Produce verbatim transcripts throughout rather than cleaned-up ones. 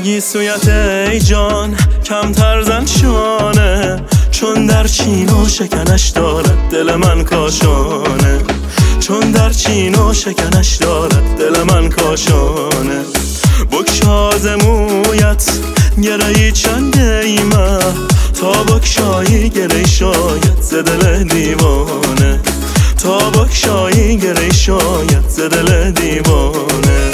برگی سویت ای جان کمتر زن شانه، چون در چین و شکنش دارد دل من کاشانه، چون در چین و شکنش دارد دل من کاشانه. بگشاز مویت گرهی چند ایمه، تا بگشایی گره شاید ز دل دیوانه، تا بگشایی گره شاید ز دل دیوانه.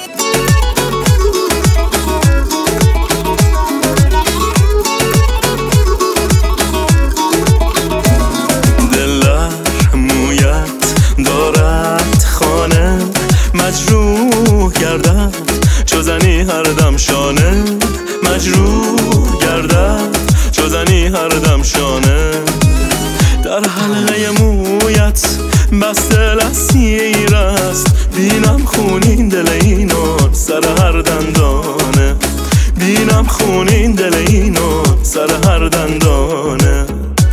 مجروح گردد چو زنی هر دم شانه، مجروح گردد چو زنی هر دم شانه. در حلقه مویت بسته اسیر است، بینم خونین دل اینان سر هر دندانه، بینم خونین دل اینان سر هر دندانه.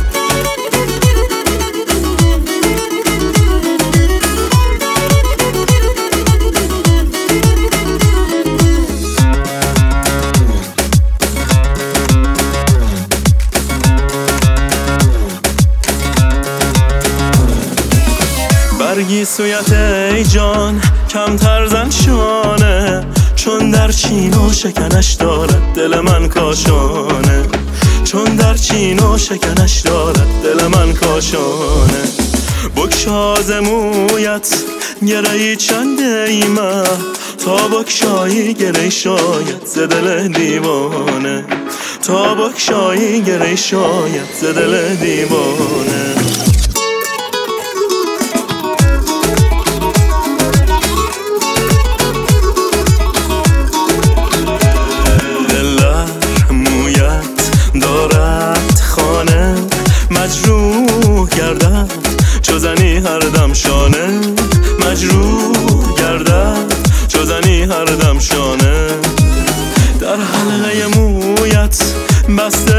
برگی سویت ای جان کمتر زن شانه، چون در چین و شکنش دارد دل من کاشانه، چون در چین و شکنش دارد دل من کاشانه. بگشاز مویت گرهی چند ایمه، تا بگشایی گره شاید ز دل دیوانه، تا بگشایی گره شاید ز دل دیوانه. مجروح گردد چو زنی هر دم شانه، مجروح گردد چو زنی هر دم شانه. در حلقه مویت بسته